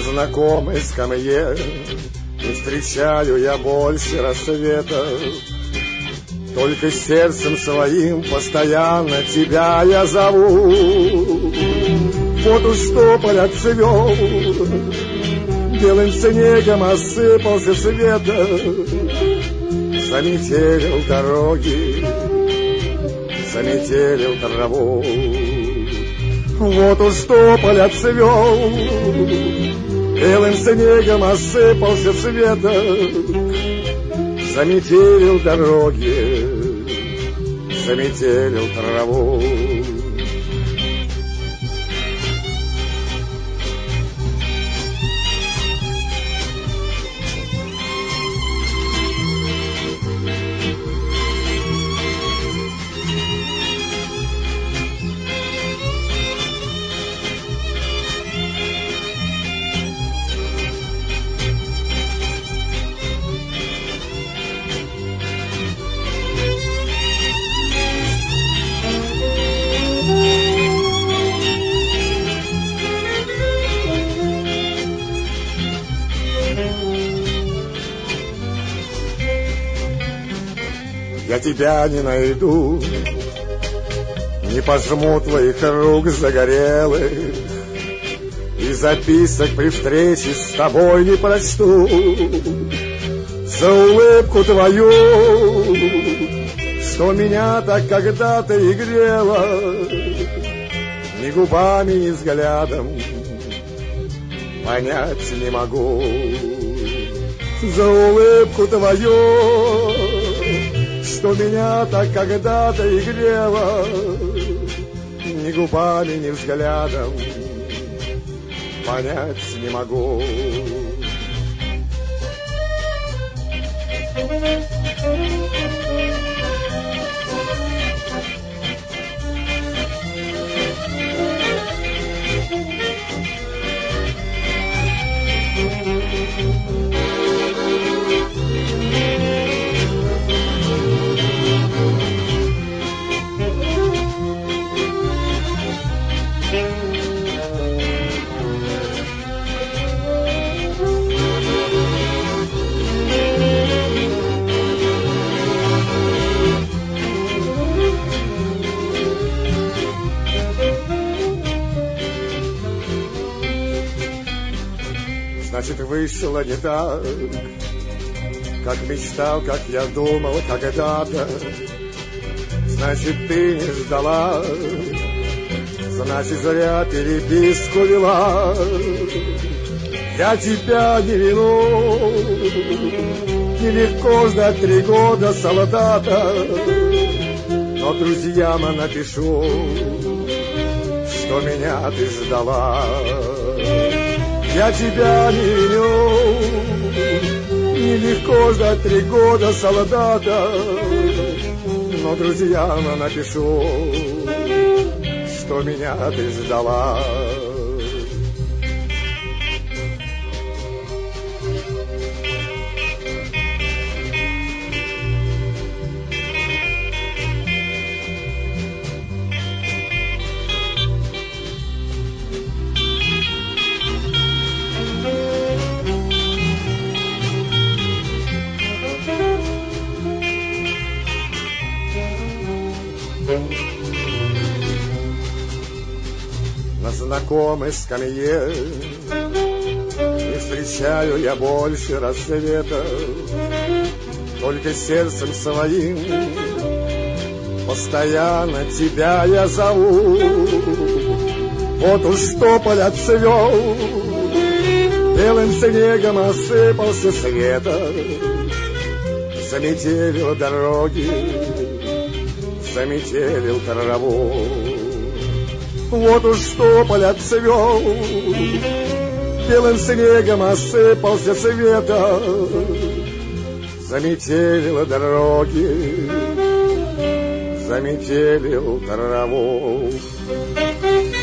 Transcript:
знакомой скамье не встречаю я больше рассвета. Только сердцем своим постоянно тебя я зову. Вот уж тополь отцвел, белым снегом осыпался света, заметелил дороги, заметелил траву. Вот уж тополь отцвел, белым снегом осыпался света, заметелил дороги, заметелил траву. Я тебя не найду, не пожму твоих рук загорелых, и записок при встрече с тобой не прочту. За улыбку твою, что меня так когда-то и грела, ни губами, ни взглядом понять не могу. За улыбку твою, что меня так когда-то и грела, ни губами, ни взглядом понять не могу. Значит, вышло не так, как мечтал, как я думал когда-то. Значит, ты не ждала, значит, зря переписку вела. Я тебя не вину, нелегко ждать 3 года солдата, но друзьям напишу, что меня ты ждала. Я тебя не виню, нелегко ждать 3 года солдата, но друзьям напишу, что меня ты ждала. На знакомой скамье не встречаю я больше рассвета, только сердцем своим постоянно тебя я зову. Вот уж тополь отцвел, белым снегом осыпался света, заметелил дороги, заметелил траву. Вот уж тополь отцвел, белым снегом осыпался света, заметелил дороги, заметелил траву.